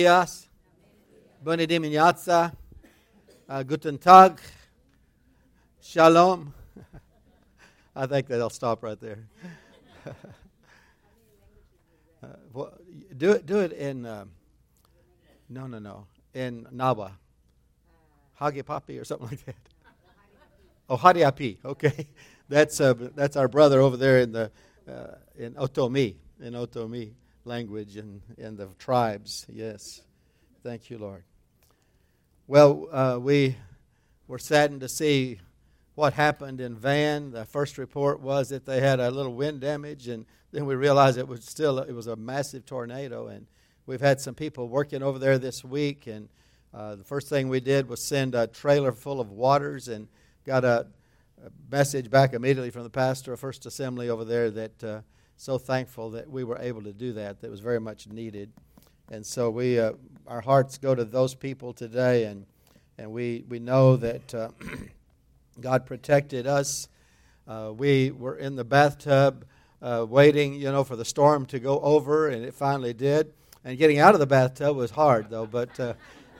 Días, Bună dimineața, Guten Tag, Shalom. I think that'll stop right there. Do it in, no, in Nahua. Hagi Papi or something like that. Oh, Hadiapi, okay. That's our brother over there in Otomi language and in the tribes. Yes, thank you, Lord. Well, we were saddened to see what happened in Van. The first report was that they had a little wind damage, and then we realized it was a massive tornado. And we've had some people working over there this week, and the first thing we did was send a trailer full of waters, and got a message back immediately from the pastor of First Assembly over there that so thankful that we were able to do that. That was very much needed. And so our hearts go to those people today, and we know that God protected us. We were in the bathtub waiting, for the storm to go over, and it finally did. And getting out of the bathtub was hard, though. But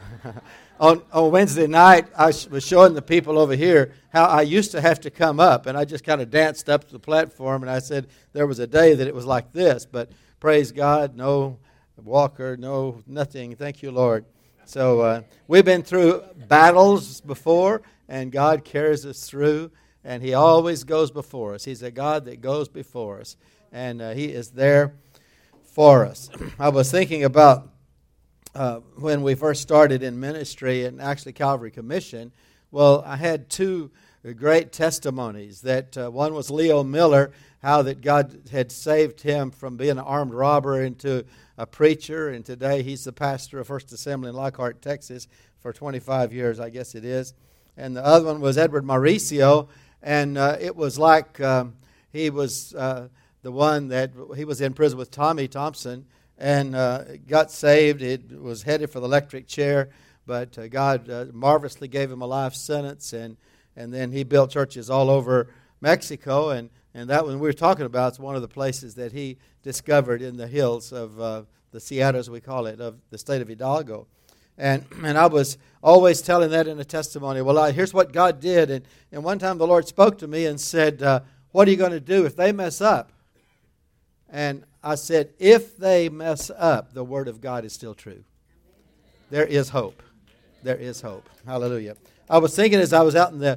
on Wednesday night, I was showing the people over here how I used to have to come up, and I just kind of danced up to the platform, and I said there was a day that it was like this, but praise God, no walker, no nothing. Thank you, Lord. So we've been through battles before, and God carries us through, and He always goes before us. He's a God that goes before us, and He is there for us. I was thinking about when we first started in ministry, and actually Calvary Commission. Well, I had two great testimonies. That one was Leo Miller, how that God had saved him from being an armed robber into a preacher, and today he's the pastor of First Assembly in Lockhart, Texas, for 25 years, I guess it is. And the other one was Edward Mauricio, and it was like he was the one that he was in prison with Tommy Thompson, and got saved. It was headed for the electric chair, but God marvelously gave him a life sentence, and then he built churches all over Mexico, and that one we were talking about is one of the places that he discovered in the hills of the Sierras, we call it, of the state of Hidalgo. And I was always telling that in a testimony. Well, here's what God did, and one time the Lord spoke to me and said, what are you going to do if they mess up? And I said, if they mess up, the Word of God is still true. There is hope. There is hope. Hallelujah. I was thinking as I was out in the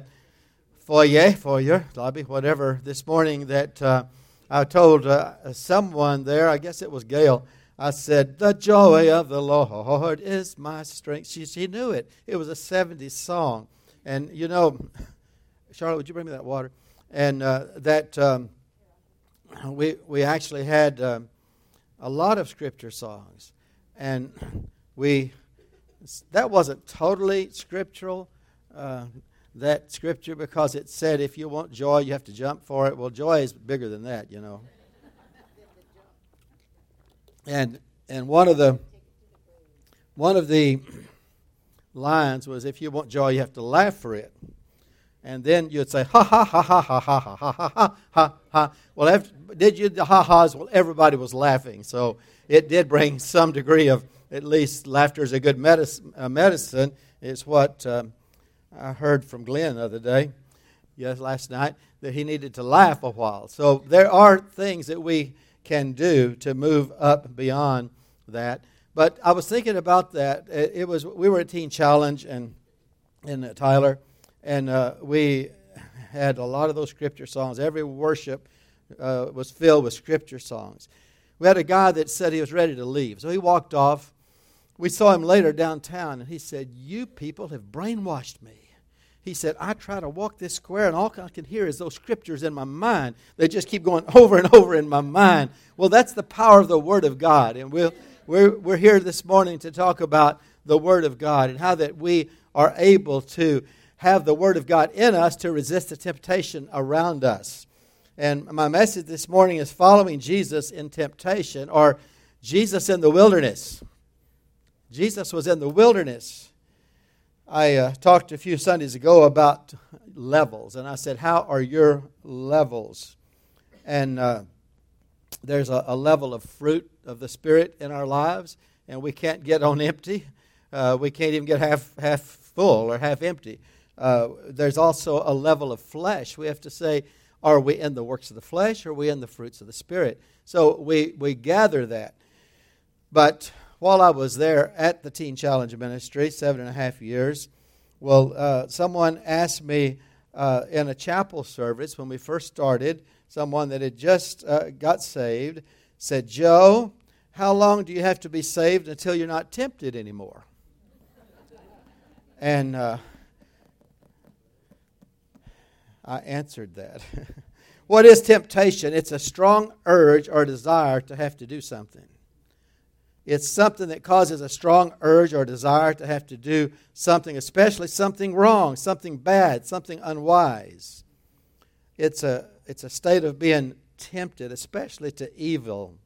foyer, lobby, whatever, this morning, that I told someone there, I guess it was Gail, I said, the joy of the Lord is my strength. She knew it. It was a 70s song. And, Charlotte, would you bring me that water? And we actually had a lot of scripture songs, and that wasn't totally scriptural, that scripture, because it said if you want joy, you have to jump for it. Well, joy is bigger than that, And one of the lines was, if you want joy, you have to laugh for it. And then you'd say, ha, ha, ha, ha, ha, ha, ha, ha, ha, ha, ha. Well, the ha-has? Well, everybody was laughing. So it did bring some degree of, at least laughter is a good medicine, is what I heard from Glenn the other day, last night, that he needed to laugh a while. So there are things that we can do to move up beyond that. But I was thinking about that. We were at Teen Challenge in Tyler, and we had a lot of those scripture songs. Every worship was filled with scripture songs. We had a guy that said he was ready to leave. So he walked off. We saw him later downtown, and he said, you people have brainwashed me. He said, I try to walk this square, and all I can hear is those scriptures in my mind. They just keep going over and over in my mind. Well, that's the power of the Word of God. And we're here this morning to talk about the Word of God and how that we are able to have the Word of God in us to resist the temptation around us. And my message this morning is following Jesus in temptation, or Jesus in the wilderness. Jesus was in the wilderness. I talked a few Sundays ago about levels, and I said, how are your levels? And there's a level of fruit of the Spirit in our lives, and we can't get on empty. We can't even get half full or half empty. There's also a level of flesh. We have to say, are we in the works of the flesh or are we in the fruits of the Spirit? So we gather that. But while I was there at the Teen Challenge Ministry, 7.5 years, someone asked me in a chapel service when we first started, someone that had just got saved, said, Joe, how long do you have to be saved until you're not tempted anymore? And I answered that. What is temptation? It's a strong urge or desire to have to do something. It's something that causes a strong urge or desire to have to do something, especially something wrong, something bad, something unwise. It's a state of being tempted, especially to evil.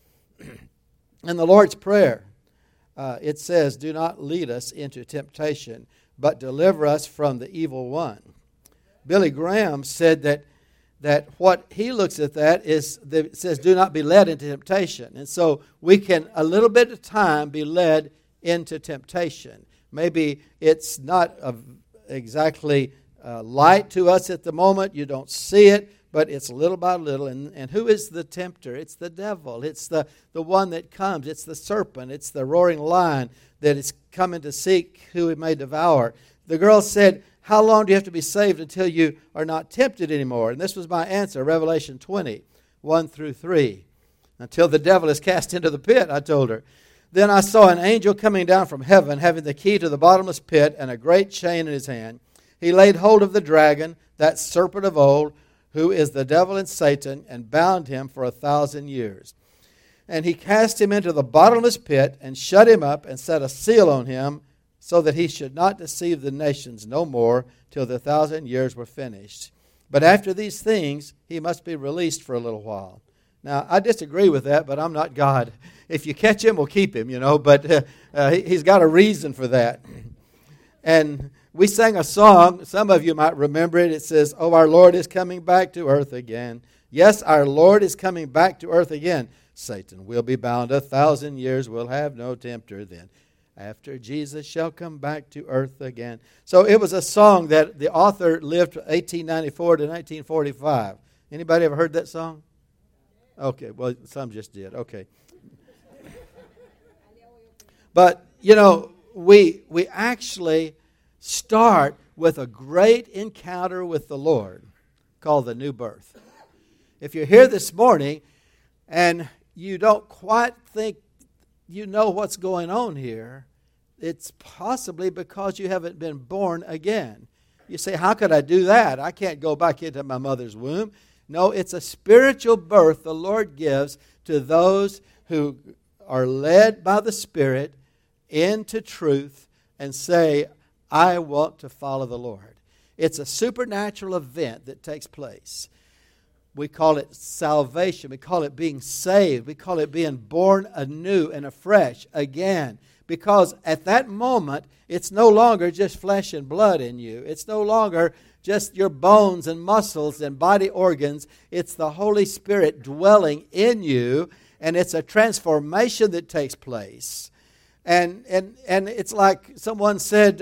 In the Lord's Prayer, it says, do not lead us into temptation, but deliver us from the evil one. Billy Graham said that what he looks at that is, it says, do not be led into temptation. And so we can, a little bit of time, be led into temptation. Maybe it's not exactly light to us at the moment. You don't see it, but it's little by little. And who is the tempter? It's the devil. It's the one that comes. It's the serpent. It's the roaring lion that is coming to seek who he may devour. The girl said, how long do you have to be saved until you are not tempted anymore? And this was my answer, Revelation 20, 1 through 3. Until the devil is cast into the pit, I told her. Then I saw an angel coming down from heaven, having the key to the bottomless pit and a great chain in his hand. He laid hold of the dragon, that serpent of old, who is the devil and Satan, and bound him for 1,000 years. And he cast him into the bottomless pit and shut him up and set a seal on him, so that he should not deceive the nations no more till the 1,000 years were finished. But after these things, he must be released for a little while. Now, I disagree with that, but I'm not God. If you catch him, we'll keep him, but he's got a reason for that. And we sang a song, some of you might remember it. It says, oh, our Lord is coming back to earth again. Yes, our Lord is coming back to earth again. Satan will be bound 1,000 years, we'll have no tempter then. After Jesus shall come back to earth again. So it was a song that the author lived from 1894 to 1945. Anybody ever heard that song? Okay, well, some just did. Okay. But, we actually start with a great encounter with the Lord called the new birth. If you're here this morning and you don't quite think you know what's going on here, it's possibly because you haven't been born again. You say, how could I do that? I can't go back into my mother's womb. No, it's a spiritual birth the Lord gives to those who are led by the Spirit into truth and say, I want to follow the Lord. It's a supernatural event that takes place. We call it salvation. We call it being saved. We call it being born anew and afresh again. Because at that moment, it's no longer just flesh and blood in you. It's no longer just your bones and muscles and body organs. It's the Holy Spirit dwelling in you, and it's a transformation that takes place. And it's like someone said,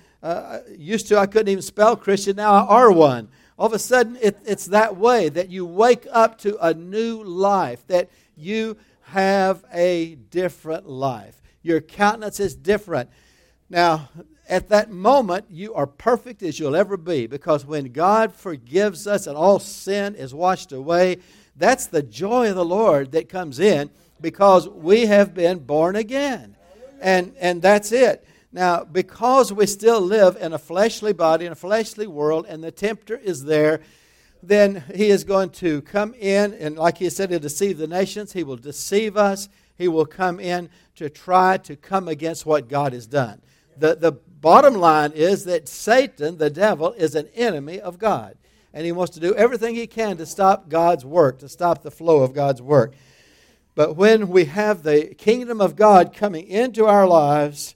used to I couldn't even spell Christian, now I are one. All of a sudden, it's that way, that you wake up to a new life, that you have a different life. Your countenance is different. Now, at that moment, you are perfect as you'll ever be, because when God forgives us and all sin is washed away, that's the joy of the Lord that comes in, because we have been born again. And that's it. Now, because we still live in a fleshly body, in a fleshly world, and the tempter is there, then he is going to come in, and like he said, he'll deceive the nations. He will deceive us. He will come in to try to come against what God has done. The bottom line is that Satan, the devil, is an enemy of God. And he wants to do everything he can to stop God's work, to stop the flow of God's work. But when we have the kingdom of God coming into our lives,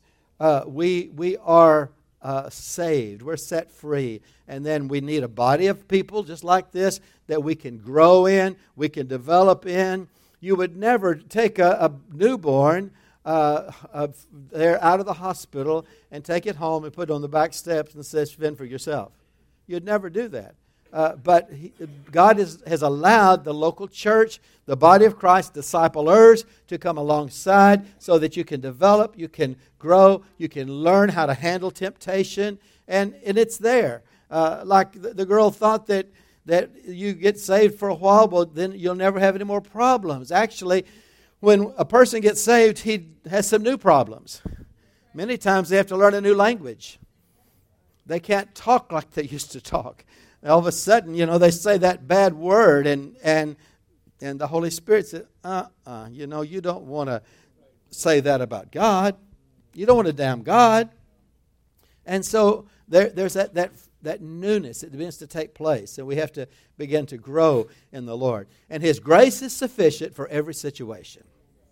we are saved. We're set free. And then we need a body of people just like this that we can grow in, we can develop in. You would never take a newborn there out of the hospital and take it home and put it on the back steps and say, fend for yourself. You'd never do that. But God has allowed the local church, the body of Christ, disciplers, to come alongside so that you can develop, you can grow, you can learn how to handle temptation, and it's there. Like the girl thought that you get saved for a while, but then you'll never have any more problems. Actually, when a person gets saved, he has some new problems. Many times they have to learn a new language. They can't talk like they used to talk. All of a sudden, they say that bad word, and the Holy Spirit says, you don't want to say that about God. You don't want to damn God. And so there's that newness that begins to take place, and we have to begin to grow in the Lord. And His grace is sufficient for every situation.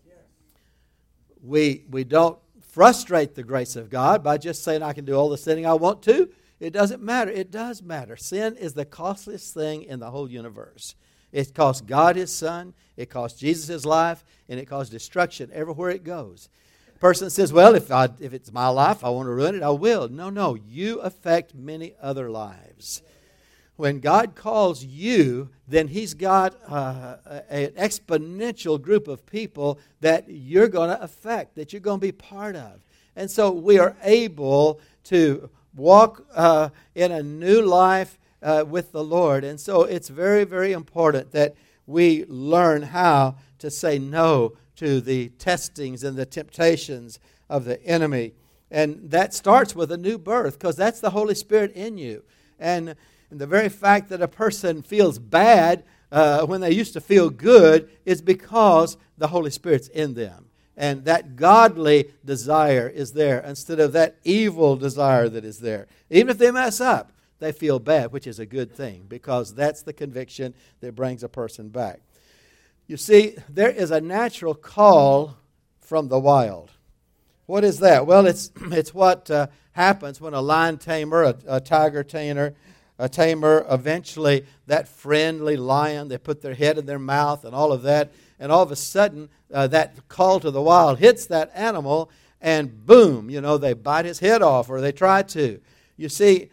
We don't frustrate the grace of God by just saying I can do all the sinning I want to. It doesn't matter. It does matter. Sin is the costliest thing in the whole universe. It cost God His Son, it cost Jesus His life, and it caused destruction everywhere it goes. A person says, well, if it's my life, I want to ruin it, I will. No, you affect many other lives. When God calls you, then He's got an exponential group of people that you're going to affect, that you're going to be part of. And so we are able to walk in a new life with the Lord. And so it's very, very important that we learn how to say no to the testings and the temptations of the enemy. And that starts with a new birth, because that's the Holy Spirit in you. And the very fact that a person feels bad when they used to feel good is because the Holy Spirit's in them. And that godly desire is there instead of that evil desire that is there. Even if they mess up, they feel bad, which is a good thing, because that's the conviction that brings a person back. You see, there is a natural call from the wild. What is that? Well, it's what happens when a lion tamer, a tiger tamer, eventually that friendly lion, they put their head in their mouth and all of that, and all of a sudden that call to the wild hits that animal, and boom, they bite his head off, or they try to. You see,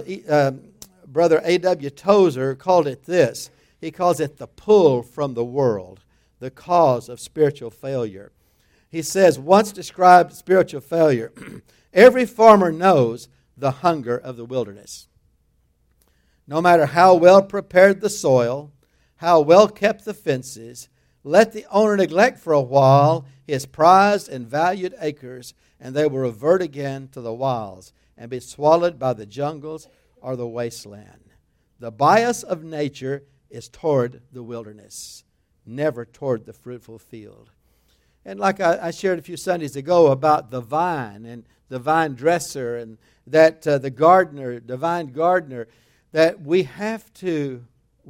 Brother A.W. Tozer called it this. He calls it the pull from the world, the cause of spiritual failure. He says, once described spiritual failure, every farmer knows the hunger of the wilderness. No matter how well prepared the soil, how well kept the fences, let the owner neglect for a while his prized and valued acres, and they will revert again to the wilds and be swallowed by the jungles or the wasteland. The bias of nature is toward the wilderness, never toward the fruitful field. And like I shared a few Sundays ago about the vine and the vine dresser, and that the gardener, divine gardener, that we have to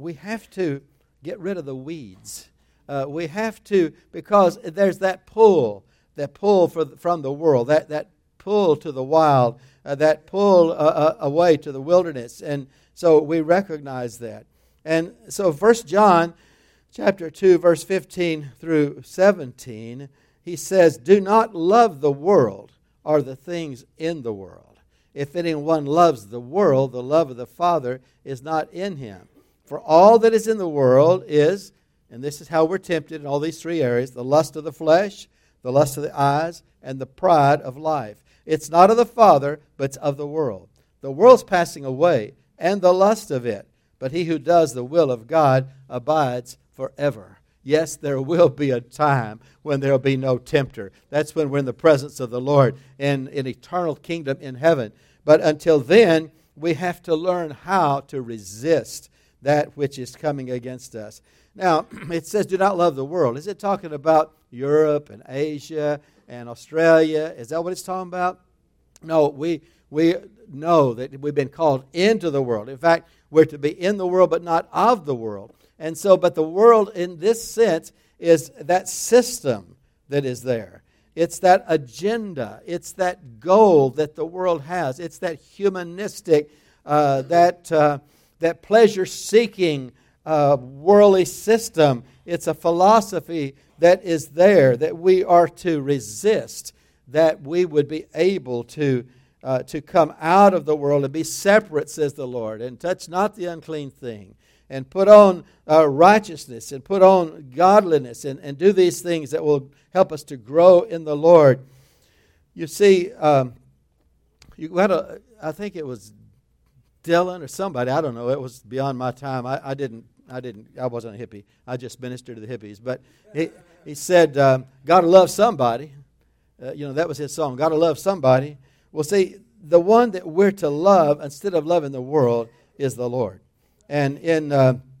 get rid of the weeds. We have to, because there's that pull from the world, that pull to the wild, that pull away to the wilderness. And so we recognize that. And so 1 John chapter 2, verse 15 through 17, he says, do not love the world or the things in the world. If anyone loves the world, the love of the Father is not in him. For all that is in the world is, and this is how we're tempted in all these three areas, the lust of the flesh, the lust of the eyes, and the pride of life. It's not of the Father, but it's of the world. The world's passing away, and the lust of it. But he who does the will of God abides forever. Yes, there will be a time when there will be no tempter. That's when we're in the presence of the Lord in an eternal kingdom in heaven. But until then, we have to learn how to resist that which is coming against us. Now, it says, do not love the world. Is it talking about Europe and Asia and Australia? Is that what it's talking about? No, we know that we've been called into the world. In fact, we're to be in the world, but not of the world. And so, but the world in this sense is that system that is there. It's that agenda. It's that goal that the world has. It's that humanistic, that pleasure-seeking worldly system. It's a philosophy that is there that we are to resist, that we would be able to come out of the world and be separate, says the Lord, and touch not the unclean thing, and put on righteousness, and put on godliness, and do these things that will help us to grow in the Lord. You see, I think it was Dylan or somebody, I don't know, it was beyond my time. I wasn't a hippie. I just ministered to the hippies. But he said, gotta love somebody. That was his song, gotta love somebody. Well, see, the one that we're to love instead of loving the world is the Lord. And in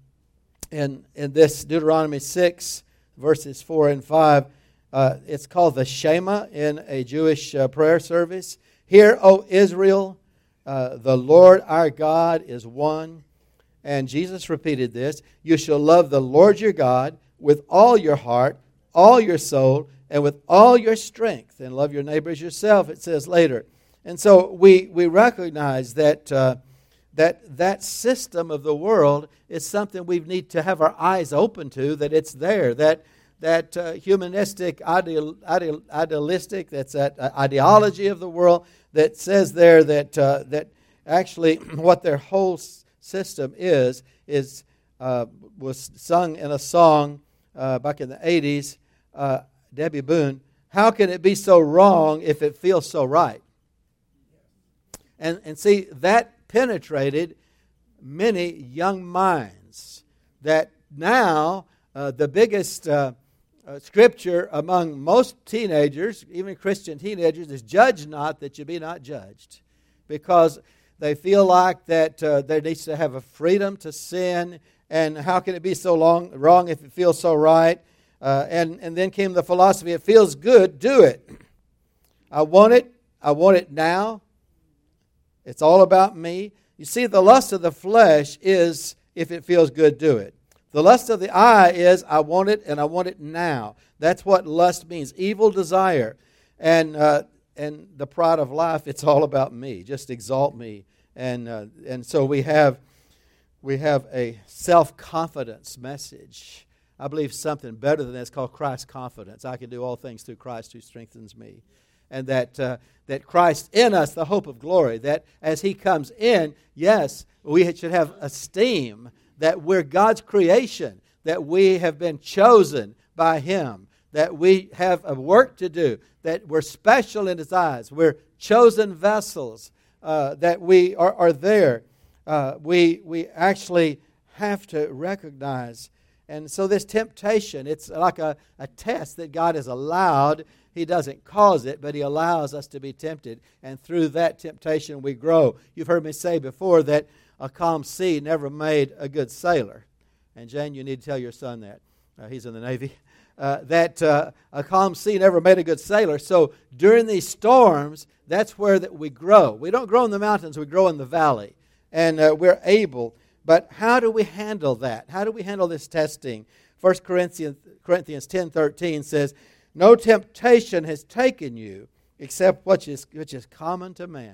this Deuteronomy 6, verses 4 and 5, it's called the Shema in a Jewish prayer service. Hear, O Israel, the Lord our God is one. And Jesus repeated this. You shall love the Lord your God with all your heart, all your soul, and with all your strength. And love your neighbor as yourself, it says later. And so we recognize that that system of the world is something we need to have our eyes open to, that it's there, that humanistic, idealistic, that's that ideology of the world that says there that actually what their whole system was sung in a song back in the 80s, Debbie Boone, how can it be so wrong if it feels so right? And see, that penetrated many young minds, that now the biggest scripture among most teenagers, even Christian teenagers, is judge not that you be not judged, because they feel like that there needs to have a freedom to sin, and how can it be so wrong if it feels so right? And then came the philosophy, it feels good, do it. I want it now. It's all about me. You see, the lust of the flesh is, if it feels good, do it. The lust of the eye is, I want it, and I want it now. That's what lust means, evil desire. And the pride of life, it's all about me. Just exalt me. And so we have a self-confidence message. I believe something better than that is called Christ confidence. I can do all things through Christ who strengthens me. And that Christ in us, the hope of glory, that as He comes in, yes, we should have esteem that we're God's creation, that we have been chosen by Him, that we have a work to do, that we're special in His eyes, we're chosen vessels, that we are there. We actually have to recognize. And so this temptation, it's like a test that God has allowed. He doesn't cause it, but He allows us to be tempted. And through that temptation, we grow. You've heard me say before that a calm sea never made a good sailor. And Jane, you need to tell your son that. He's in the Navy. That a calm sea never made a good sailor. So during these storms, that's where that we grow. We don't grow in the mountains, we grow in the valley. And we're able. But how do we handle that? How do we handle this testing? 1 Corinthians 10:13 says, no temptation has taken you except which is common to man.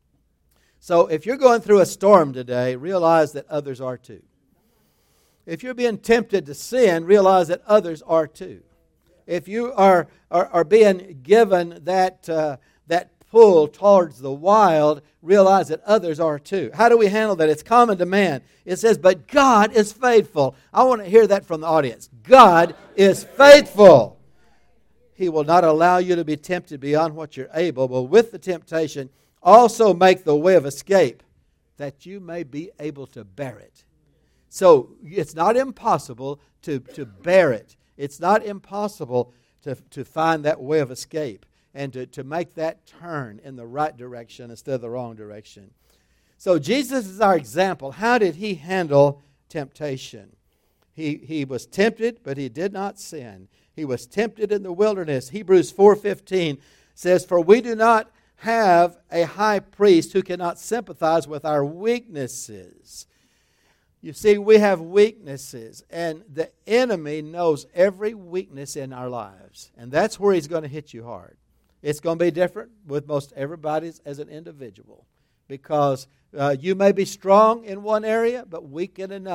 So if you're going through a storm today, realize that others are too. If you're being tempted to sin, realize that others are too. If you are being given that pull towards the wild, realize that others are too. How do we handle that? It's common to man. It says, but God is faithful. I want to hear that from the audience. God is faithful. He will not allow you to be tempted beyond what you're able, but with the temptation, also make the way of escape, that you may be able to bear it. So it's not impossible to bear it. It's not impossible to find that way of escape and to make that turn in the right direction instead of the wrong direction. So Jesus is our example. How did He handle temptation? He was tempted, but He did not sin. He was tempted in the wilderness. Hebrews 4:15 says, for we do not have a high priest who cannot sympathize with our weaknesses. You see, we have weaknesses, and the enemy knows every weakness in our lives. And that's where he's going to hit you hard. It's going to be different with most everybody's as an individual, because you may be strong in one area but weak in another.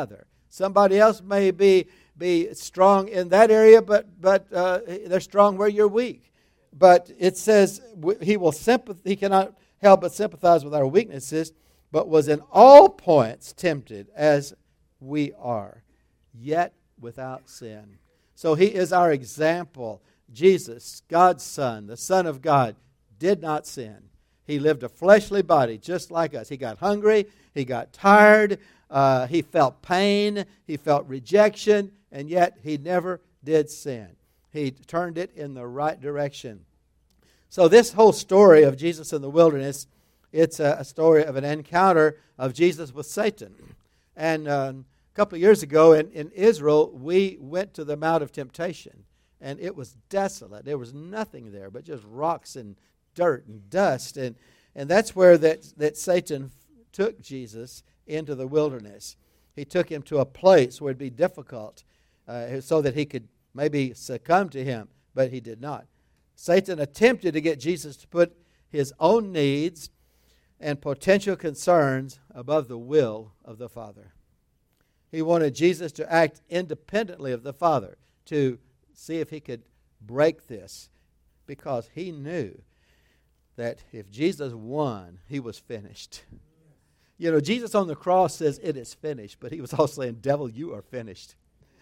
Somebody else may be strong in that area, but they're strong where you're weak. But it says he cannot help but sympathize with our weaknesses, but was in all points tempted as we are, yet without sin. So he is our example. Jesus, God's Son, the Son of God, did not sin. He lived a fleshly body just like us. He got hungry, he got tired, he felt pain, he felt rejection, and yet he never did sin. He turned it in the right direction. So this whole story of Jesus in the wilderness, it's a story of an encounter of Jesus with Satan. And a couple of years ago in Israel, we went to the Mount of Temptation, and it was desolate. There was nothing there but just rocks and dirt and dust. And that's where that Satan took Jesus into the wilderness. He took him to a place where it'd be difficult so that he could maybe succumb to him, but he did not. Satan attempted to get Jesus to put his own needs and potential concerns above the will of the Father. He wanted Jesus to act independently of the Father, to see if he could break this, because he knew that if Jesus won, he was finished. You know, Jesus on the cross says, "It is finished," but he was also saying, "Devil, you are finished."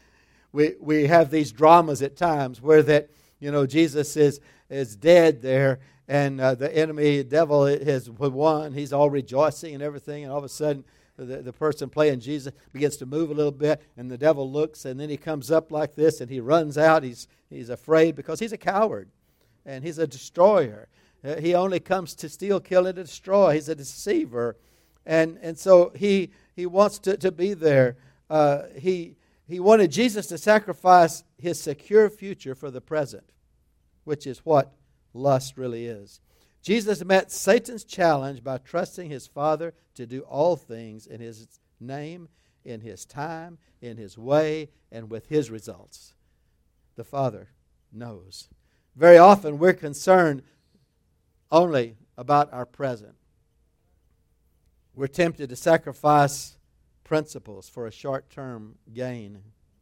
We have these dramas at times where that, you know, Jesus is dead there, and the enemy, the devil, has won. He's all rejoicing and everything, and all of a sudden the person playing Jesus begins to move a little bit, and the devil looks, and then he comes up like this, and he runs out. He's afraid because he's a coward, and he's a destroyer. He only comes to steal, kill, and destroy. He's a deceiver, and so he wants to be there. He wanted Jesus to sacrifice his secure future for the present, which is what lust really is. Jesus met Satan's challenge by trusting his Father to do all things in his name, in his time, in his way, and with his results. The Father knows. Very often we're concerned only about our present. We're tempted to sacrifice principles for a short-term gain.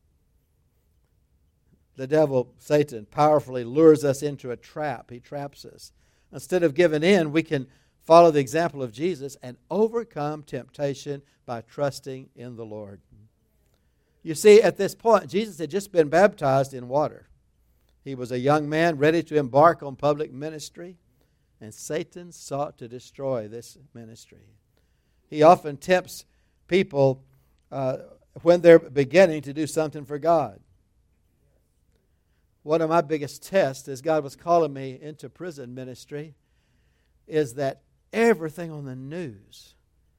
The devil, Satan, powerfully lures us into a trap. He traps us. Instead of giving in, we can follow the example of Jesus and overcome temptation by trusting in the Lord. You see, at this point, Jesus had just been baptized in water. He was a young man ready to embark on public ministry, and Satan sought to destroy this ministry. He often tempts people when they're beginning to do something for God. One of my biggest tests as God was calling me into prison ministry is that everything on the news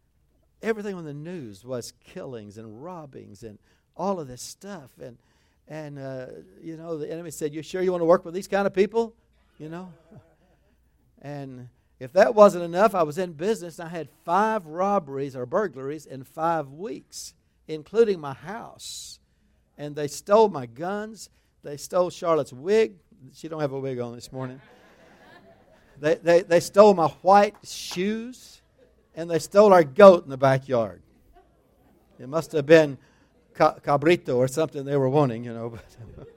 was killings and robbings and all of this stuff. And you know, the enemy said, "You sure you want to work with these kind of people?" You know? And if that wasn't enough, I was in business. I had 5 robberies or burglaries in 5 weeks, including my house. And they stole my guns. They stole Charlotte's wig. She don't have a wig on this morning. They stole my white shoes, and they stole our goat in the backyard. It must have been cabrito or something they were wanting, you know. But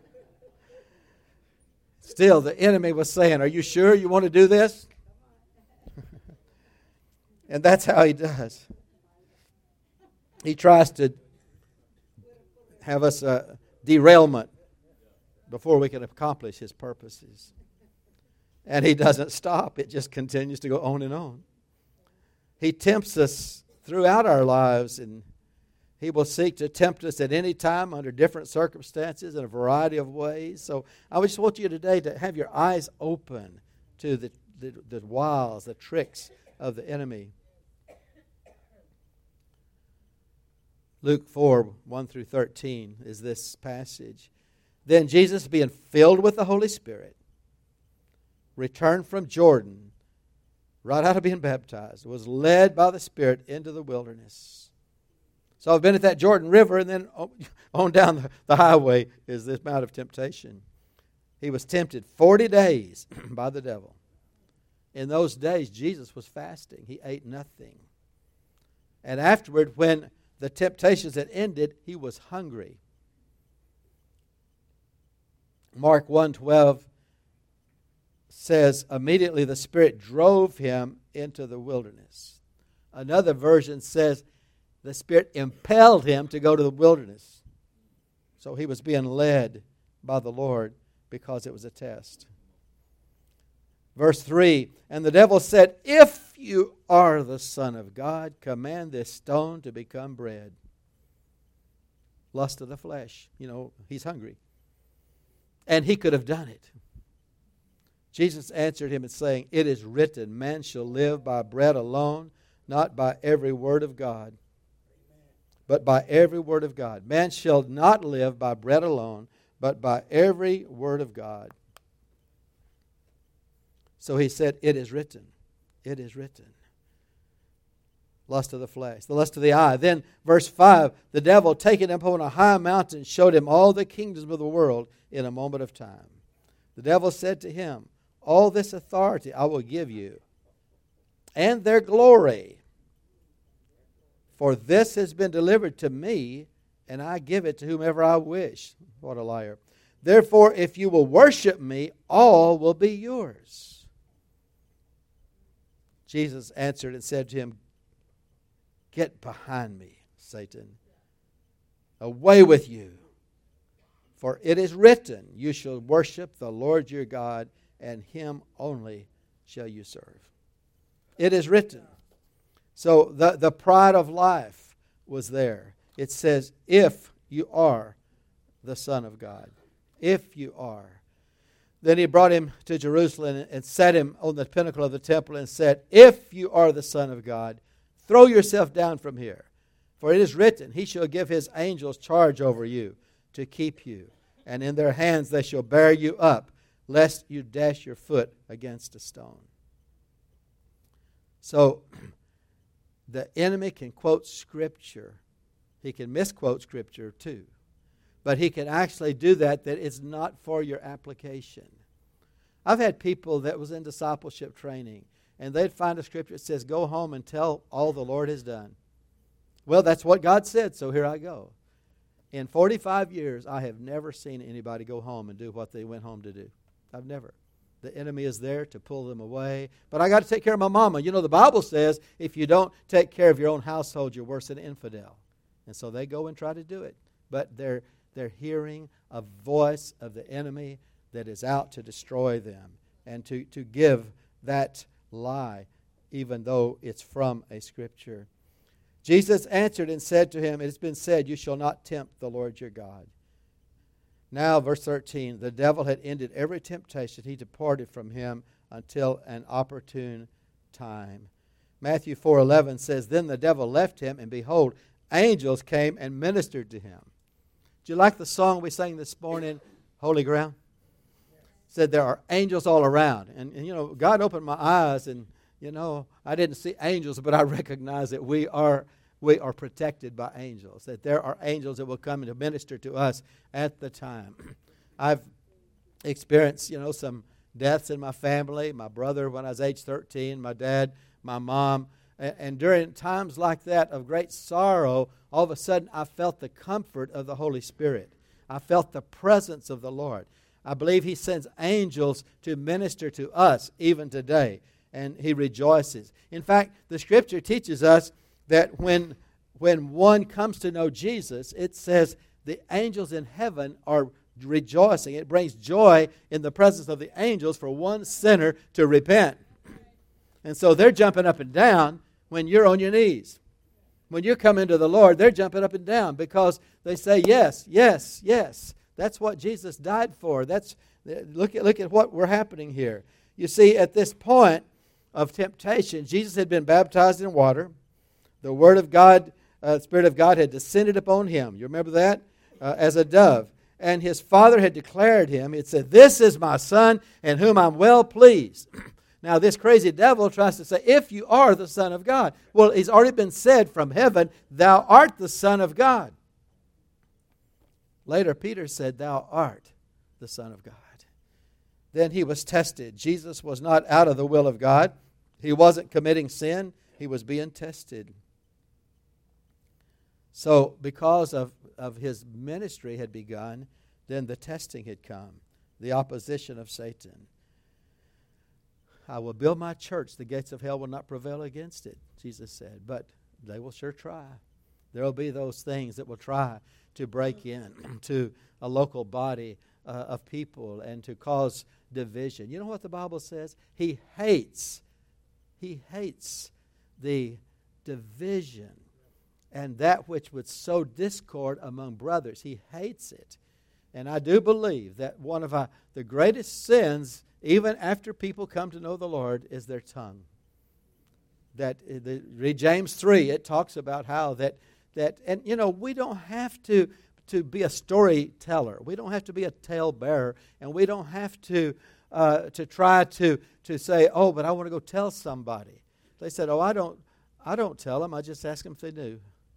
still, the enemy was saying, "Are you sure you want to do this?" And that's how he does. He tries to have us derailment before we can accomplish his purposes. And he doesn't stop. It just continues to go on and on. He tempts us throughout our lives, and he will seek to tempt us at any time under different circumstances in a variety of ways. So I just want you today to have your eyes open to the wiles, the tricks of the enemy. Luke 4, 1 through 13 is this passage. Then Jesus, being filled with the Holy Spirit, returned from Jordan, right out of being baptized, was led by the Spirit into the wilderness. So I've been at that Jordan River, and then on down the highway is this Mount of Temptation. He was tempted 40 days by the devil. In those days, Jesus was fasting. He ate nothing. And afterward, when the temptations had ended, he was hungry. Mark 1:12 says, immediately the Spirit drove him into the wilderness. Another version says the Spirit impelled him to go to the wilderness. So he was being led by the Lord because it was a test. Verse 3, and the devil said, if you are the Son of God, command this stone to become bread. Lust of the flesh. He's hungry. And he could have done it. Jesus answered him and saying, it is written, man shall live by bread alone, not by every word of God, but by every word of God. Man shall not live by bread alone, but by every word of God. So he said, it is written. It is written. Lust of the flesh, the lust of the eye. Then verse 5, the devil taking him upon a high mountain showed him all the kingdoms of the world in a moment of time. The devil said to him, all this authority I will give you, and their glory. For this has been delivered to me, and I give it to whomever I wish. What a liar. Therefore, if you will worship me, all will be yours. Jesus answered and said to him, get behind me, Satan. Away with you. For it is written, you shall worship the Lord your God, and him only shall you serve. It is written. So the pride of life was there. It says, if you are the Son of God. If you are. Then he brought him to Jerusalem and set him on the pinnacle of the temple and said, if you are the Son of God, throw yourself down from here. For it is written, he shall give his angels charge over you to keep you. And in their hands they shall bear you up, lest you dash your foot against a stone. So, the enemy can quote Scripture. He can misquote Scripture too. But he can actually do that it's not for your application. I've had people that was in discipleship training, and they'd find a Scripture that says, go home and tell all the Lord has done. Well, that's what God said, so here I go. In 45 years, I have never seen anybody go home and do what they went home to do. I've never. The enemy is there to pull them away. But I got to take care of my mama. The Bible says if you don't take care of your own household, you're worse than an infidel. And so they go and try to do it. But they're hearing a voice of the enemy that is out to destroy them and to give that lie, even though it's from a Scripture. Jesus answered and said to him, it has been said, you shall not tempt the Lord your God. Now, verse 13, the devil had ended every temptation. He departed from him until an opportune time. Matthew 4:11 says, then the devil left him, and behold, angels came and ministered to him. Do you like the song we sang this morning, Holy Ground? It said there are angels all around. And God opened my eyes, and I didn't see angels, but I recognize that we are protected by angels, that there are angels that will come to minister to us at the time. I've experienced, some deaths in my family, my brother when I was age 13, my dad, my mom, and during times like that of great sorrow, all of a sudden I felt the comfort of the Holy Spirit. I felt the presence of the Lord. I believe He sends angels to minister to us even today, and He rejoices. In fact, the Scripture teaches us that when one comes to know Jesus, it says the angels in heaven are rejoicing. It brings joy in the presence of the angels for one sinner to repent. And so they're jumping up and down when you're on your knees. When you come into the Lord, they're jumping up and down because they say, yes, yes, yes. That's what Jesus died for. Look at what we're happening here. You see, at this point of temptation, Jesus had been baptized in water. The Word of God, Spirit of God had descended upon Him. You remember that? As a dove. And His Father had declared Him. It said, this is my Son in whom I'm well pleased. Now this crazy devil tries to say, if you are the Son of God. Well, it's already been said from heaven, thou art the Son of God. Later, Peter said, thou art the Son of God. Then He was tested. Jesus was not out of the will of God. He wasn't committing sin. He was being tested. So because of his ministry had begun, then the testing had come, the opposition of Satan. I will build my church. The gates of hell will not prevail against it, Jesus said. But they will sure try. There will be those things that will try to break in to a local body of people and to cause division. You know what the Bible says? He hates the division and that which would sow discord among brothers. He hates it. And I do believe that one of the greatest sins, even after people come to know the Lord, is their tongue. Read James 3, it talks about how that and you know, we don't have to be a storyteller. We don't have to be a talebearer, and we don't have to try to say, oh, but I want to go tell somebody. They said, oh, I don't tell them. I just ask them if they knew.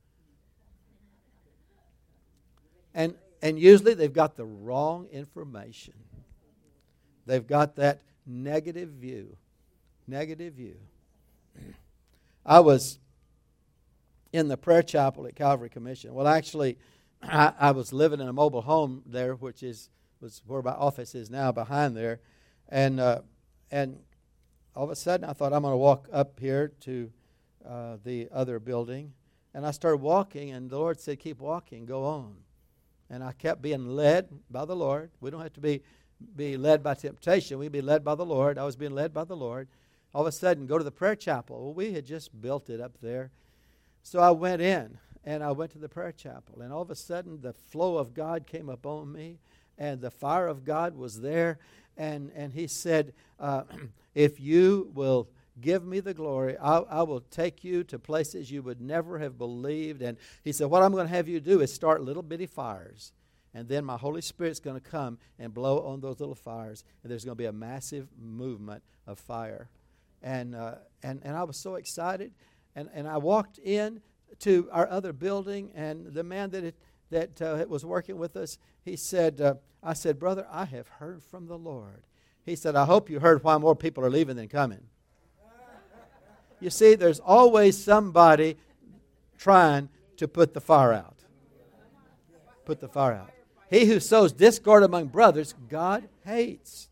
And usually they've got the wrong information. They've got that negative view. Negative view. I was in the prayer chapel at Calvary Commission. Well, actually, I was living in a mobile home there, which was where my office is now, behind there. And all of a sudden, I thought, I'm going to walk up here to the other building. And I started walking, and the Lord said, keep walking, go on. And I kept being led by the Lord. We don't have to be led by temptation. We be led by the Lord. I was being led by the Lord. All of a sudden, go to the prayer chapel. Well, we had just built it up there. So I went in, and I went to the prayer chapel. And all of a sudden, the flow of God came upon me, and the fire of God was there. And he said, if you will give me the glory, I will take you to places you would never have believed. And he said, what I'm going to have you do is start little bitty fires. And then my Holy Spirit's going to come and blow on those little fires. And there's going to be a massive movement of fire. And I was so excited. And I walked in to our other building, and the man that was working with us, he said, I said, brother, I have heard from the Lord. He said, I hope you heard why more people are leaving than coming. You see, there's always somebody trying to put the fire out. Put the fire out. He who sows discord among brothers, God hates.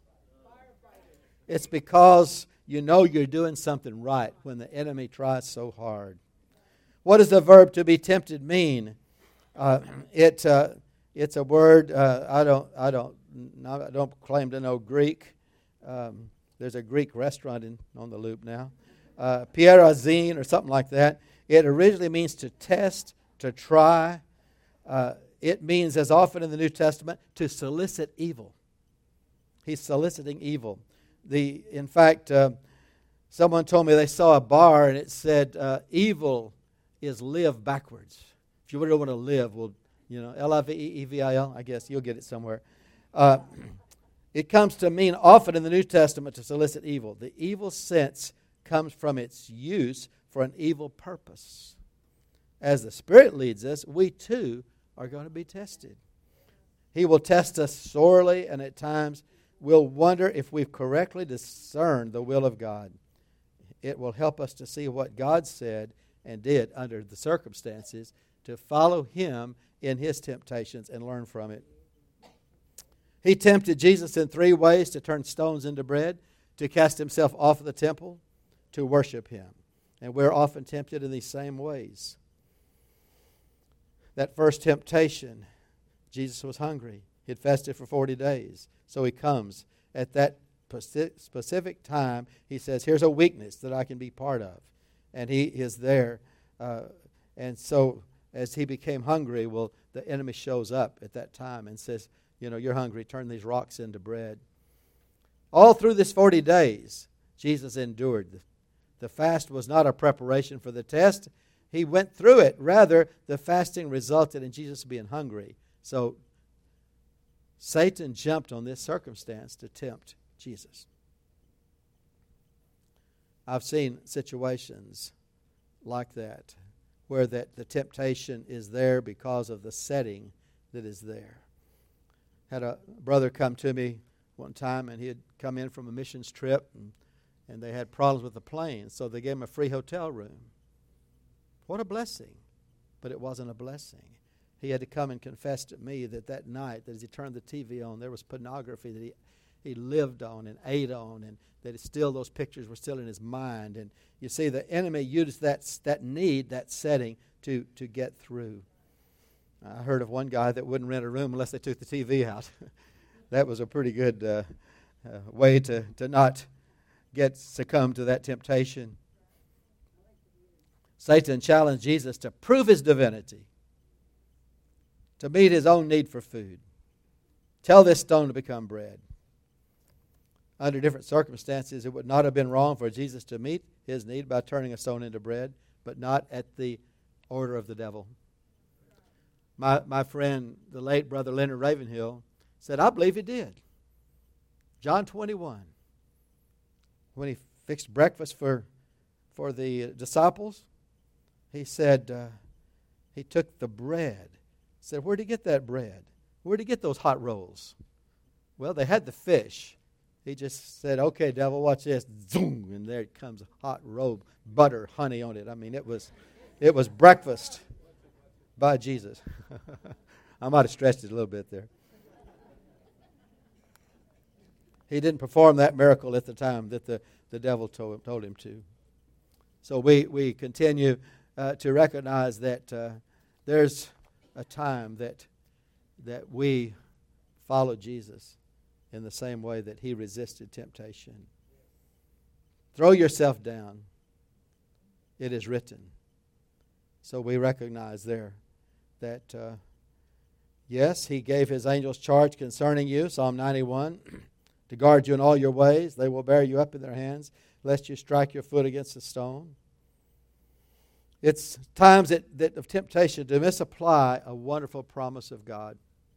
It's because you know you're doing something right when the enemy tries so hard. What does the verb to be tempted mean? It's a word. I don't claim to know Greek. There's a Greek restaurant on the loop now. Pierazine or something like that. It originally means to test, to try. It means, as often in the New Testament, to solicit evil. He's soliciting evil. In fact, someone told me they saw a bar and it said, evil is live backwards. If you want to live, well, L-I-V-E-V-I-L, I guess you'll get it somewhere. It comes to mean often in the New Testament to solicit evil. The evil sense comes from its use for an evil purpose. As the Spirit leads us, we too are going to be tested. He will test us sorely, and at times we'll wonder if we've correctly discerned the will of God. It will help us to see what God said and did under the circumstances, to follow Him in His temptations and learn from it. He tempted Jesus in 3 ways: to turn stones into bread, to cast Himself off of the temple, to worship Him. And we're often tempted in these same ways. That first temptation, Jesus was hungry. He had fasted for 40 days. So He comes at that specific time. He says, here's a weakness that I can be part of. And He is there. And so as He became hungry, well, the enemy shows up at that time and says, you're hungry, turn these rocks into bread. All through this 40 days, Jesus endured. The fast was not a preparation for the test. He went through it. Rather, the fasting resulted in Jesus being hungry. So Satan jumped on this circumstance to tempt Jesus. I've seen situations like that, where the temptation is there because of the setting that is there. Had a brother come to me one time, and he had come in from a missions trip, and they had problems with the plane, so they gave him a free hotel room. What a blessing. but it wasn't a blessing. He had to come and confess to me that night, that as he turned the TV on, there was pornography that he lived on and ate on, and that those pictures were still in his mind. And you see, the enemy used that need, that setting, to get through. I heard of one guy that wouldn't rent a room unless they took the TV out. That was a pretty good way to not succumb to that temptation. Satan challenged Jesus to prove his divinity, to meet his own need for food. Tell this stone to become bread. Under different circumstances, it would not have been wrong for Jesus to meet his need by turning a stone into bread, but not at the order of the devil. My friend, the late Brother Leonard Ravenhill, said, I believe he did. John 21, when he fixed breakfast for the disciples, he said, he took the bread. He said, where'd he get that bread? Where'd he get those hot rolls? Well, they had the fish. He just said, okay, devil, watch this. Zoom, and there it comes, a hot roll, butter, honey on it. I mean, it was breakfast by Jesus. I might have stretched it a little bit there. He didn't perform that miracle at the time that the devil told him to. So we continue to recognize that there's a time that we follow Jesus in the same way that he resisted temptation. Throw yourself down. It is written. So we recognize there that, yes, he gave his angels charge concerning you, Psalm 91, to guard you in all your ways. They will bear you up in their hands, lest you strike your foot against a stone. It's times that of temptation to misapply a wonderful promise of God.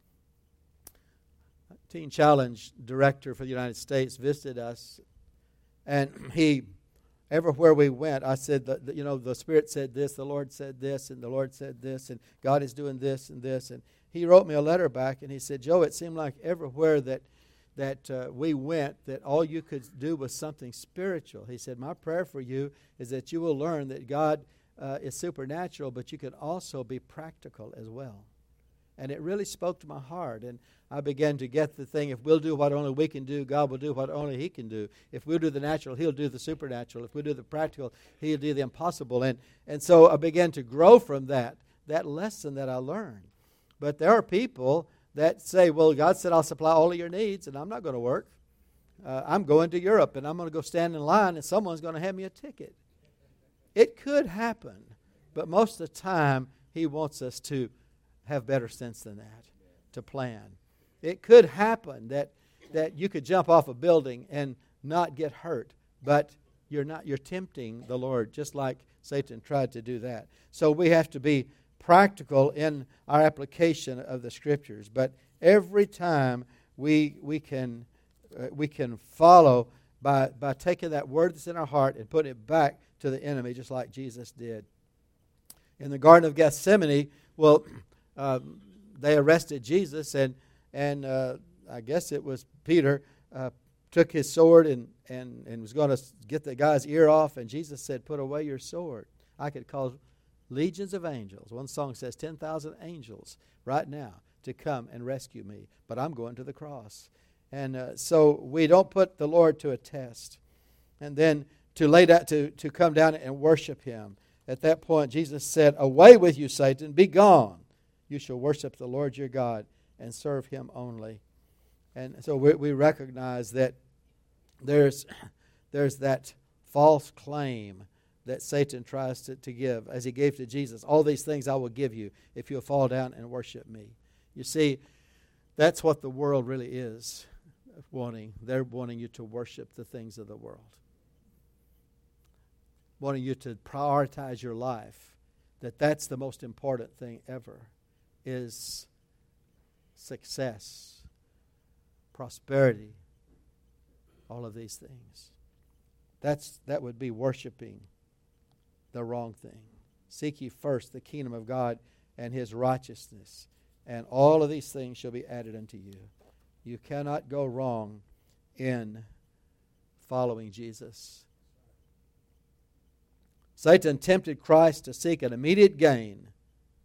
Teen Challenge director for the United States visited us, and everywhere we went, I said, the Spirit said this, the Lord said this, and the Lord said this, and God is doing this and this. And he wrote me a letter back, and he said, Joe, it seemed like everywhere that we went, that all you could do was something spiritual. He said, my prayer for you is that you will learn that God is supernatural, but you can also be practical as well. And it really spoke to my heart, and I began to get the thing, if we'll do what only we can do, God will do what only he can do. If we'll do the natural, he'll do the supernatural. If we do the practical, he'll do the impossible. And so I began to grow from that lesson that I learned. But there are people that say, well, God said I'll supply all of your needs, and I'm not going to work. I'm going to Europe, and I'm going to go stand in line, and someone's going to hand me a ticket. It could happen, but most of the time, he wants us to have better sense than that, to plan. It could happen that you could jump off a building and not get hurt, but you're tempting the Lord, just like Satan tried to do that. So we have to be practical in our application of the Scriptures. But every time we can follow by taking that word that's in our heart and putting it back to the enemy, just like Jesus did. In the Garden of Gethsemane, they arrested Jesus, and I guess it was Peter took his sword and was going to get the guy's ear off, and Jesus said, put away your sword. I could call legions of angels. One song says 10,000 angels right now to come and rescue me, but I'm going to the cross. And so we don't put the Lord to a test. And then to come down and worship him. At that point, Jesus said, away with you, Satan, be gone. You shall worship the Lord your God and serve him only. And so we recognize that there's that false claim that Satan tries to give, as he gave to Jesus. All these things I will give you if you'll fall down and worship me. You see, that's what the world really is wanting. They're wanting you to worship the things of the world. Wanting you to prioritize your life. That's the most important thing ever, is success, prosperity, all of these things. That would be worshiping the wrong thing. Seek ye first the kingdom of God and his righteousness, and all of these things shall be added unto you. You cannot go wrong in following Jesus. Satan tempted Christ to seek an immediate gain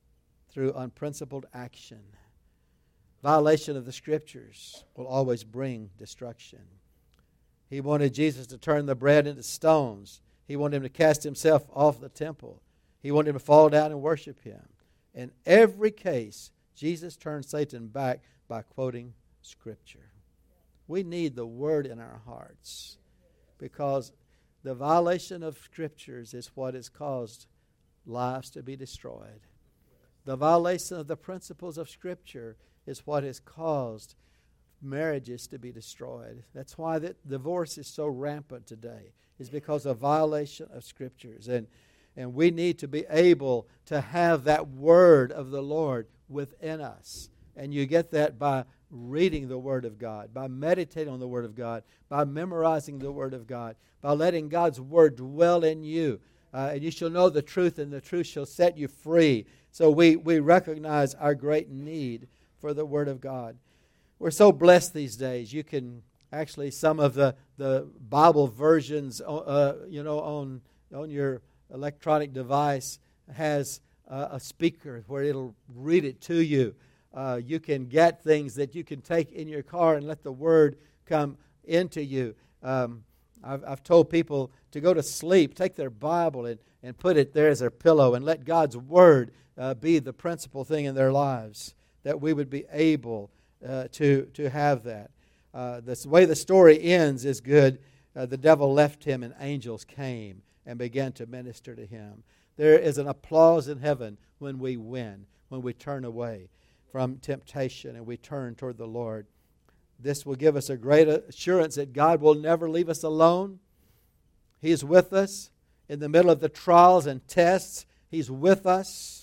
through unprincipled action. Violation of the Scriptures will always bring destruction. He wanted Jesus to turn the bread into stones. He wanted him to cast himself off the temple. He wanted him to fall down and worship him. In every case, Jesus turned Satan back by quoting Scripture. We need the Word in our hearts because the violation of Scriptures is what has caused lives to be destroyed. The violation of the principles of Scripture is what has caused marriages to be destroyed. That's why divorce is so rampant today, is because of violation of Scriptures. And we need to be able to have that Word of the Lord within us. And you get that by reading the Word of God, by meditating on the Word of God, by memorizing the Word of God, by letting God's Word dwell in you. And you shall know the truth, and the truth shall set you free. So we recognize our great need for the Word of God. We're so blessed these days. You can actually, some of the Bible versions on your electronic device has a speaker where it'll read it to you. You can get things that you can take in your car and let the Word come into you. I've told people to go to sleep, take their Bible and put it there as their pillow and let God's Word be the principal thing in their lives, that we would be able to have that. The way the story ends is good. The devil left him and angels came and began to minister to him. There is an applause in heaven when we win, when we turn away from temptation and we turn toward the Lord. This will give us a great assurance that God will never leave us alone. He is with us in the middle of the trials and tests. He's with us.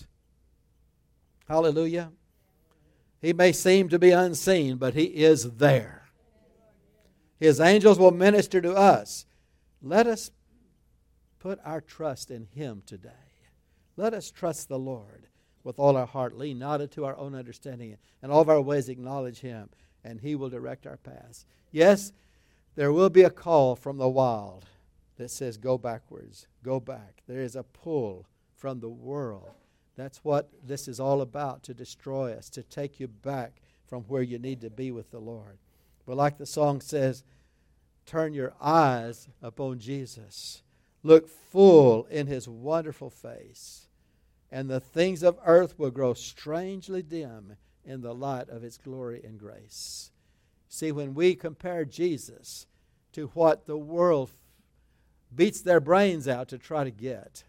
Hallelujah. He may seem to be unseen, but He is there. His angels will minister to us. Let us put our trust in Him today. Let us trust the Lord with all our heart. Lean not into our own understanding. In all of our ways acknowledge Him, and He will direct our paths. Yes, there will be a call from the wild that says, go backwards, go back. There is a pull from the world. That's what this is all about, to destroy us, to take you back from where you need to be with the Lord. But like the song says, turn your eyes upon Jesus. Look full in His wonderful face, and the things of earth will grow strangely dim in the light of His glory and grace. See, when we compare Jesus to what the world beats their brains out to try to get,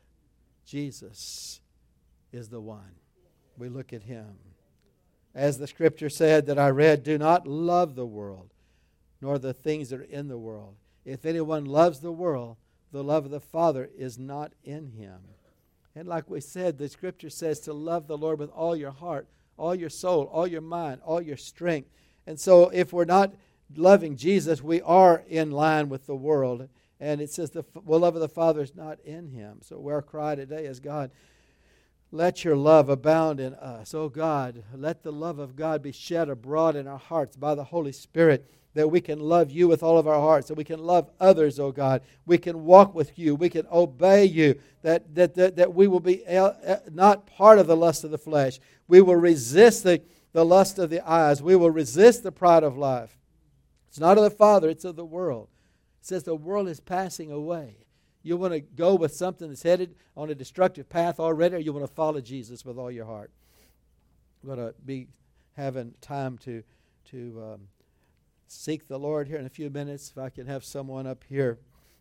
Jesus is the one. We look at Him. As the Scripture said that I read, do not love the world, nor the things that are in the world. If anyone loves the world, the love of the Father is not in him. And like we said, the Scripture says to love the Lord with all your heart, all your soul, all your mind, all your strength. And so if we're not loving Jesus, we are in line with the world. And it says the love of the Father is not in him. So our cry today is, God, let your love abound in us. Oh God, let the love of God be shed abroad in our hearts by the Holy Spirit, that we can love you with all of our hearts, that we can love others, oh God. We can walk with you. We can obey you, that we will be not part of the lust of the flesh. We will resist the lust of the eyes. We will resist the pride of life. It's not of the Father, it's of the world. It says the world is passing away. You want to go with something that's headed on a destructive path already, or you want to follow Jesus with all your heart? We're going to be having time to seek the Lord here in a few minutes. If I can have someone up here.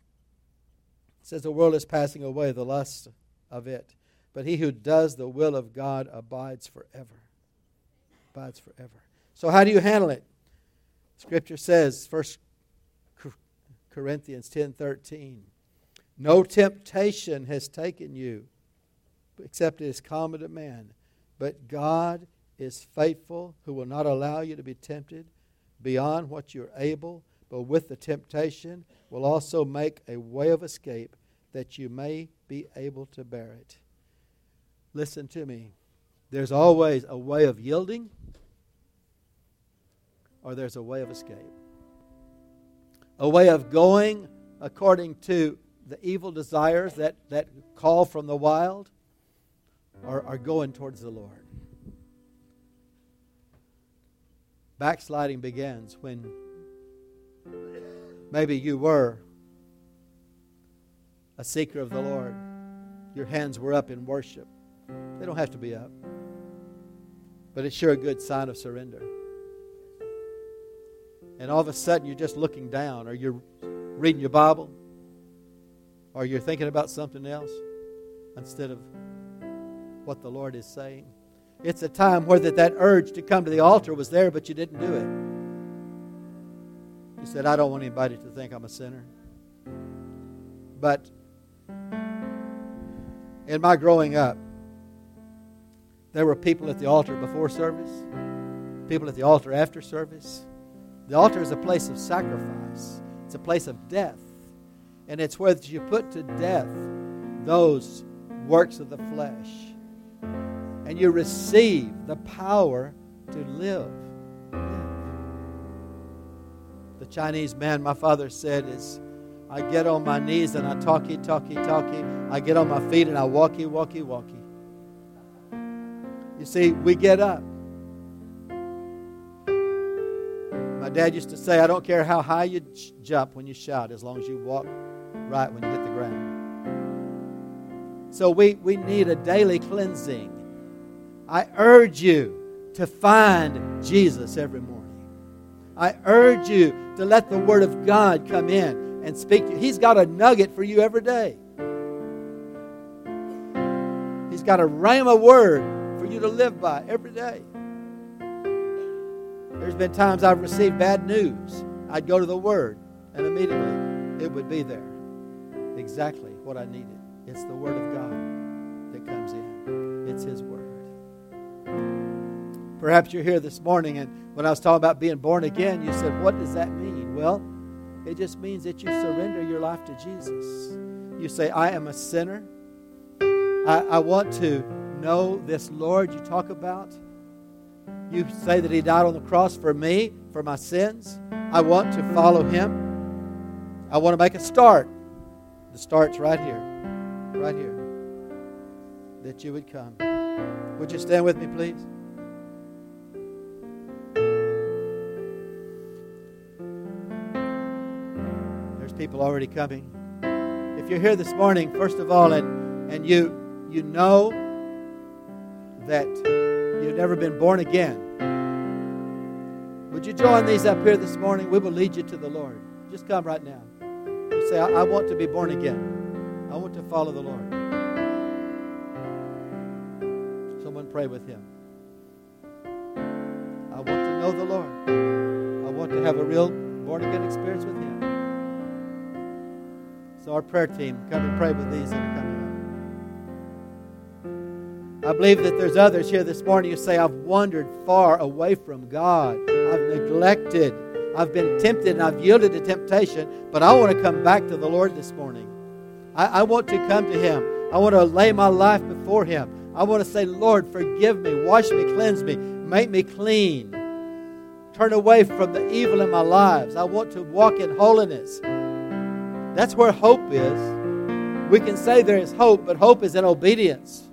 It says the world is passing away, the lust of it. But he who does the will of God abides forever. Abides forever. So how do you handle it? Scripture says, 1 Corinthians 10:13, no temptation has taken you except it is common to man. But God is faithful, who will not allow you to be tempted beyond what you're able, but with the temptation will also make a way of escape that you may be able to bear it. Listen to me. There's always a way of yielding, or there's a way of escape. A way of going according to the evil desires that call from the wild, or going towards the Lord. Backsliding begins when maybe you were a seeker of the Lord. Your hands were up in worship. They don't have to be up. But it's sure a good sign of surrender. And all of a sudden you're just looking down, or you're reading your Bible, or you're thinking about something else instead of what the Lord is saying. It's a time where that urge to come to the altar was there, but you didn't do it. You said, I don't want anybody to think I'm a sinner. But in my growing up, there were people at the altar before service, people at the altar after service. The altar is a place of sacrifice. It's a place of death. And it's where you put to death those works of the flesh. And you receive the power to live. The Chinese man, my father said, is, I get on my knees and I talkie. I get on my feet and I walkie. You see, we get up. My dad used to say, I don't care how high you jump when you shout, as long as you walk right when you hit the ground. So we need a daily cleansing. I urge you to find Jesus every morning. I urge you to let the Word of God come in and speak to you. He's got a nugget for you every day. He's got a rhema word for you to live by every day. There's been times I've received bad news. I'd go to the Word, and immediately it would be there. Exactly what I needed. It's the Word of God that comes in. It's His Word. Perhaps you're here this morning, and when I was talking about being born again, you said, what does that mean? Well, it just means that you surrender your life to Jesus. You say, I am a sinner. I want to know this Lord you talk about. You say that He died on the cross for me, for my sins. I want to follow Him. I want to make a start. The start's right here. Right here. That you would come. Would you stand with me, please? There's people already coming. If you're here this morning, first of all, and you know that you've never been born again, would you join these up here this morning? We will lead you to the Lord. Just come right now. You say, I want to be born again. I want to follow the Lord. Someone pray with him. I want to know the Lord. I want to have a real born again experience with Him. So our prayer team, come and pray with these that are coming up. I believe that there's others here this morning who say, I've wandered far away from God. I've neglected. I've been tempted and I've yielded to temptation, but I want to come back to the Lord this morning. I want to come to Him. I want to lay my life before Him. I want to say, Lord, forgive me, wash me, cleanse me, make me clean. Turn away from the evil in my lives. I want to walk in holiness. That's where hope is. We can say there is hope, but hope is in obedience.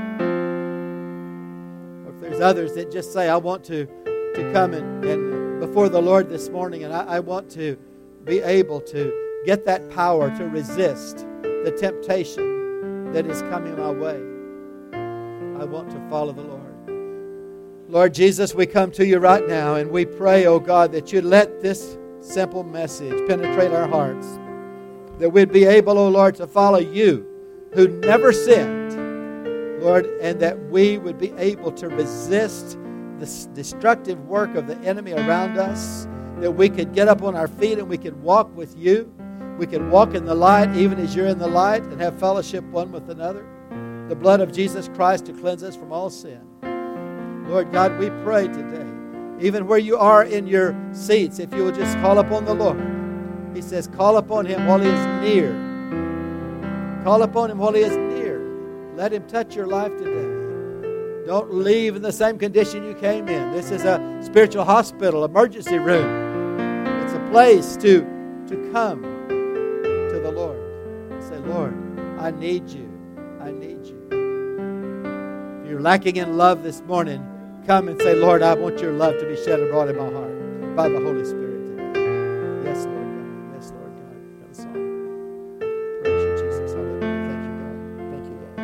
Or if there's others that just say, I want to come and before the Lord this morning, and I want to be able to get that power to resist the temptation that is coming my way. I want to follow the Lord. Lord Jesus, we come to you right now and we pray, oh God, that you'd let this simple message penetrate our hearts. That we'd be able, oh Lord, to follow you who never sinned, Lord, and that we would be able to resist this destructive work of the enemy around us. That we could get up on our feet and we could walk with you. We could walk in the light even as you're in the light and have fellowship one with another. The blood of Jesus Christ to cleanse us from all sin. Lord God, we pray today, even where you are in your seats, if you will just call upon the Lord. He says, call upon Him while He is near. Call upon Him while He is near. Let Him touch your life today. Don't leave in the same condition you came in. This is a spiritual hospital, emergency room. It's a place to come to the Lord and say, Lord, I need you. I need you. If you're lacking in love this morning, come and say, Lord, I want your love to be shed abroad in my heart by the Holy Spirit today. Yes, Lord God. Yes, Lord God. Got a song. Praise you, Jesus. Hallelujah. Thank you, God. Thank you, Lord.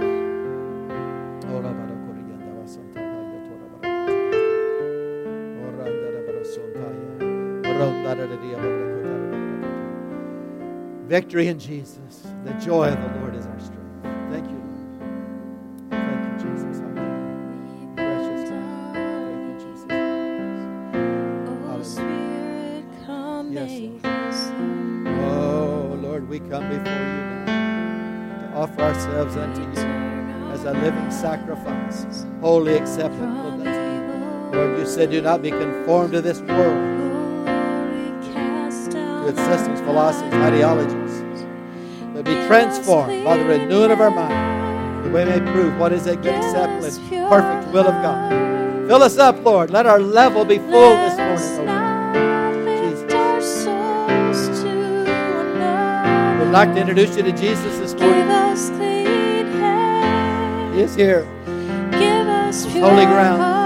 Victory in Jesus. The joy of the Lord is our strength. Thank you, Lord. Thank you, Jesus. Hallelujah. Precious God. Thank you, Jesus. Hallelujah. Yes, Lord. Oh, Lord, we come before you now to offer ourselves unto you as a living sacrifice, wholly acceptable unto you. Lord, you said, do not be conformed to this world, to its systems, philosophies, ideologies, but be transformed by the renewing of our mind, that we may prove what is that good, acceptable, and perfect will of God. Fill us up, Lord. Let our level be full this morning, oh God. Jesus. We'd like to introduce you to Jesus this morning. He is here. It's holy ground.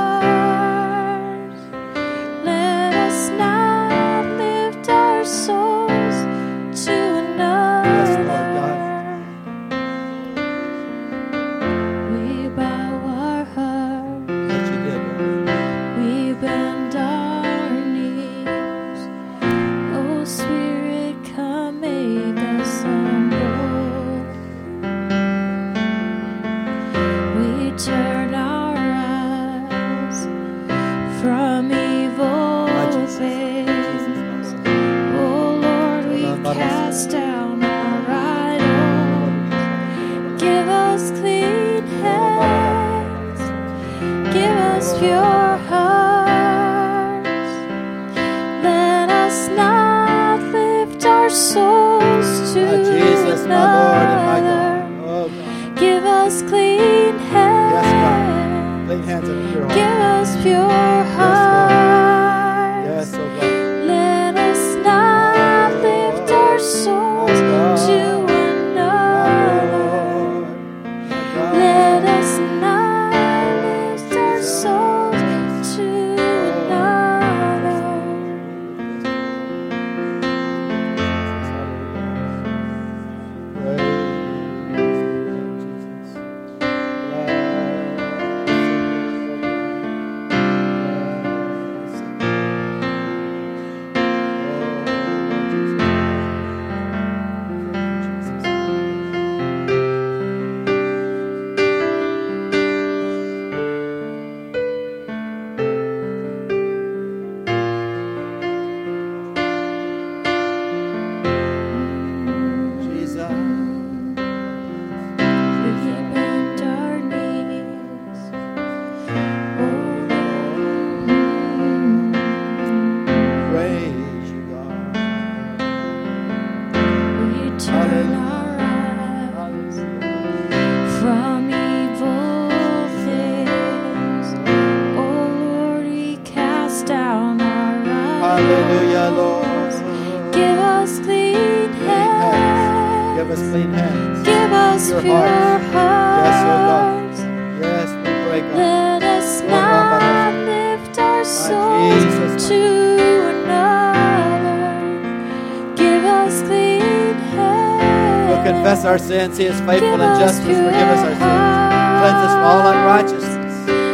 Our sins, He is faithful and just to forgive us our sins, cleanse us from all unrighteousness.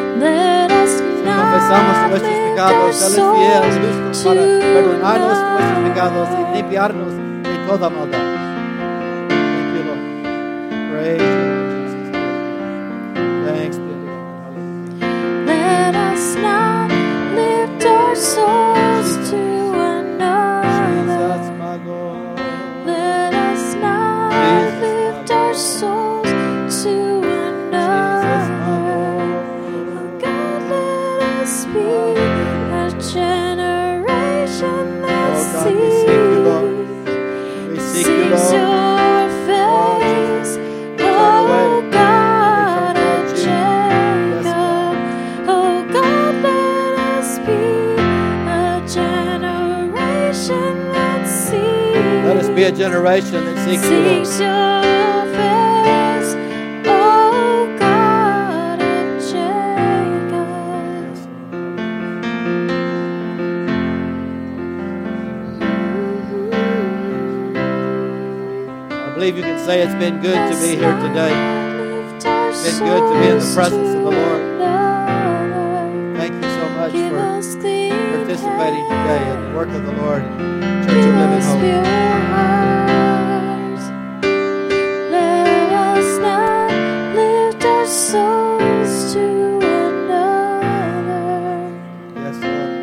Confesamos nuestros pecados, Él es fiel y justo para perdonarnos nuestros pecados y limpiarnos de toda maldad. Thank you, Lord. Praise you, Jesus. Thanks be to God. Hallelujah. Let us not lift our souls to another. Jesus, my Lord. Let us not lift our souls to another. Oh God, let us be a generation that seeks your face. Oh God of Jacob. Oh God, let us be a generation that seeks. Let us be a generation that seeks you, Lord. Your face, oh God of Jacob. say it's been good to be here today. It's been good to be in the presence of the Lord. Thank you so much for participating today in the work of the Lord and Church of Living Hope. Let us not lift our souls to another. Yes, Lord.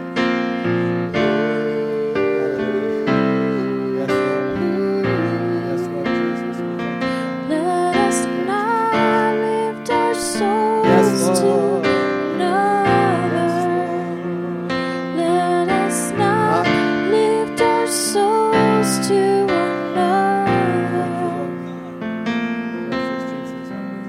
Yes, Lord. Yes, Lord Jesus. We thank you. Let us not lift our souls Yes, to Lord. another. Yes, Let us not lift our souls to another. Precious Jesus.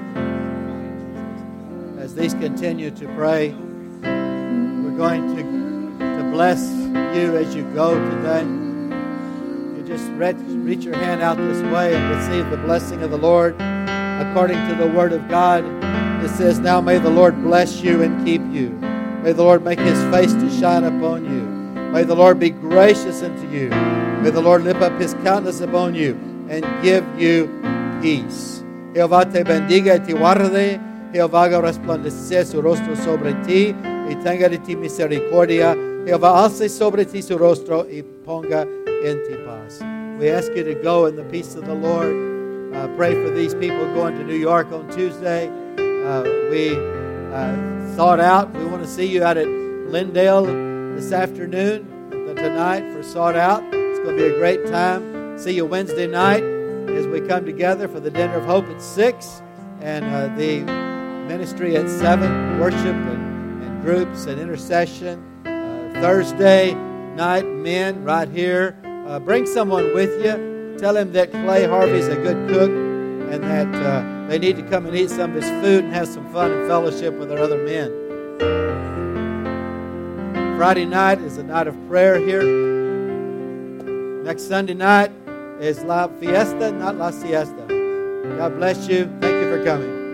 As these continue to pray, we're going to bless you as you go today. You just reach your hand out this way and receive the blessing of the Lord according to the Word of God. It says, now may the Lord bless you and keep you. May the Lord make His face to shine upon you. May the Lord be gracious unto you. May the Lord lift up His countenance upon you and give you peace. Jehová te bendiga y te guarde. Jehová haga resplandecer su rostro sobre ti y tenga de ti misericordia. Jehová alce sobre ti su rostro y ponga en ti paz. We ask you to go in the peace of the Lord. Pray for these people going to New York on Tuesday. We thought out. We want to see you out at Lindale this afternoon, tonight for Sought Out. It's going to be a great time. See you Wednesday night as we come together for the Dinner of Hope at 6 and the ministry at 7, worship and groups and intercession. Thursday night, men, right here. Bring someone with you. Tell him that Clay Harvey's a good cook and that they need to come and eat some of his food and have some fun and fellowship with our other men. Friday night is a night of prayer here. Next Sunday night is La Fiesta, not La Siesta. God bless you. Thank you for coming.